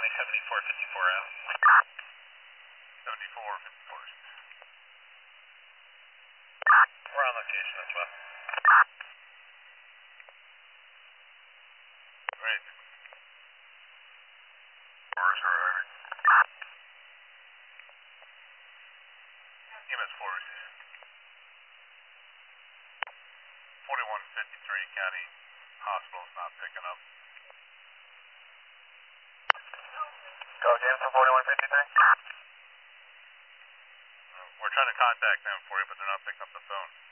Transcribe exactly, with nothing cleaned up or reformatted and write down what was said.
County seventy-four fifty-four out. seventy-four fifty-four. We're on location as well. Great. Where's her arriving? E M S four received. forty-one fifty-three County Hospital is not picking up. Go Jameson forty-one fifty-three. Uh, we're trying to contact them for you, but they're not picking up the phone.